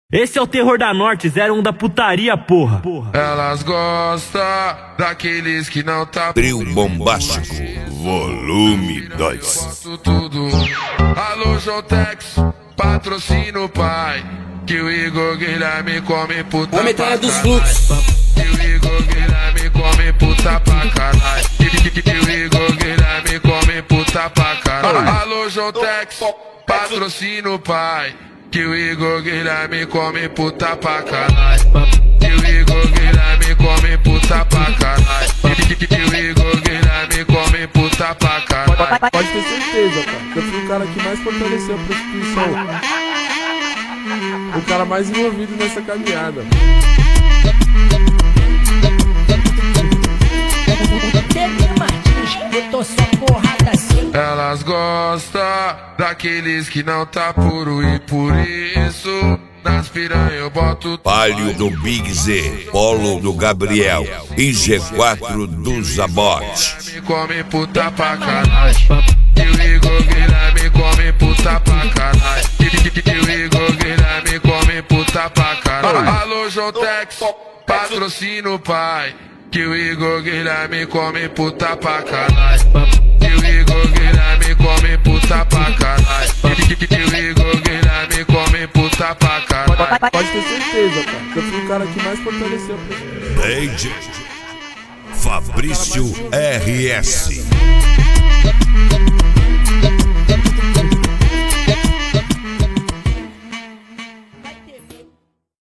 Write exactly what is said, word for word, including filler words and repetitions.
Esse é o Terror da Norte, zero um da putaria, porra. Elas gostam daqueles que não tá. Trio Bombástico, volume dois. Gosto tudo. Alô, Jontex, patrocina o pai. Que o Igor Guilherme come puta. A metralha dos fluxos. Que o Igor Guilherme come puta pra caralho. Que, que, que o Igor Guilherme come puta pra caralho. Alô, Jontex, patrocina o pai. Que o Igor Guilherme come puta pra caralho. Que o Igor Guilherme come puta pra caralho. Que, que, que o Igor Guilherme come puta pra caralho. Pode ter certeza, cara. Eu fui o cara que mais fortaleceu a prostituição. O cara mais envolvido nessa caminhada. Elas gostam daqueles que não tá puro e por isso nas piranha eu boto. Palio do Big Z, Polo do Gabriel e G quatro do Zabote. Me come puta pra caralho. E o Igor Guilherme come puta pra caralho. E o Igor Guilherme come puta pra caralho. Alô, Jontex, patrocina o pai. Que o Igor Guilherme come puta pra caralho. Que o Igor Guilherme come puta pra caralho. Que o Igor Guilherme come puta pra caralho. Pode ter certeza, cara. Eu fui o cara que mais fortaleceu a prostituição. Fabrício R S